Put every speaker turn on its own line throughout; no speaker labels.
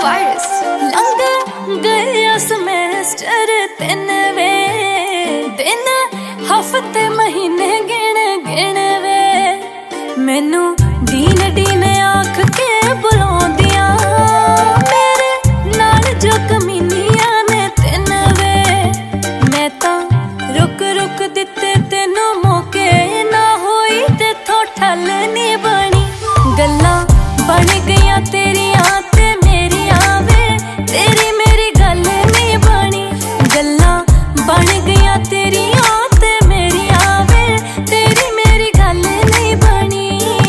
finest. लंघ गया semester 3 वे दिन हफ्ते महीने गिण गिण वे मैनू डीन डीन आख के बुलाउंदियां मेरे नाल जो कमीनियां ने 3 वे मैं तां रुक रुक दिते तेनू मौके ना होई ते थो ठल नी बनी गल्लां बन गईयां तेरियां ते मेरियां वे तेरी मेरी गल नी बनी गल्लां बन गईयां तेरियां ते मेरियां वे तेरी मेरी गल नहीं बनी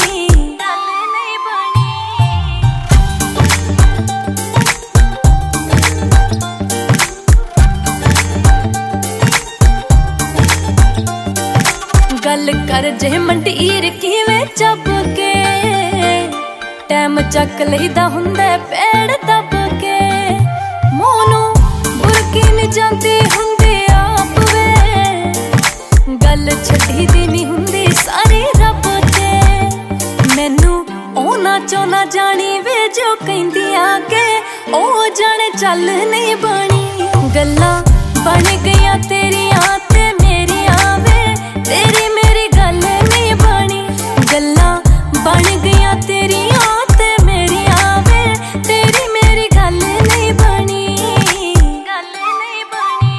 गल कर जे मंडीर किवें चब के टैम चक लईदा हुंदा पैड़ दब के मूंह नूं बुरकी नहीं जांदी हुंदी आप वे गल छड्डी दी नहीं हुंदी सारी रब ते मैनू ओना चोना जानी वे जो कहंदियां के ओ जाने चल नहीं बनी गल्लां बन गईयां तेरियां ते मेरियां वे तेरी मेरी गल नहीं बनी गल्लां बन गईयां तेरियां ते मेरियां वे तेरी मेरी गल नहीं बनी गल नहीं बनी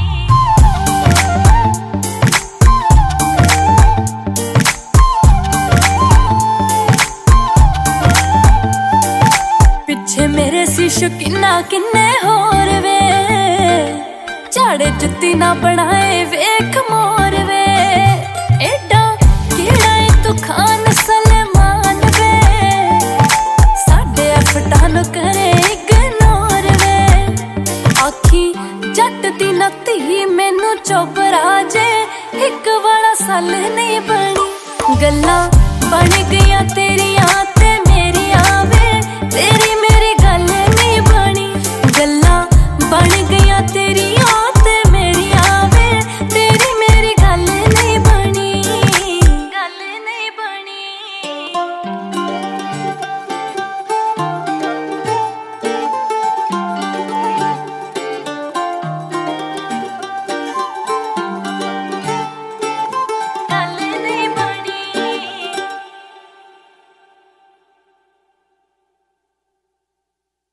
पिछे मेरे सी शौकीना किन्ने होर वे झाड़े जुत्ती ना बनाए वेख मोर वे एडा केड़ा है तू खान सलमान वे साडे अफटान करे इग्नोर वे आखी जट दी नती मैनू चोबरा जे एक वाला सल नहीं बनी गल्लां बन गईयां तेरियां ते मेरियां वे तेरी मेरी गल नहीं बनी गल्लां बन गईयां तेरियां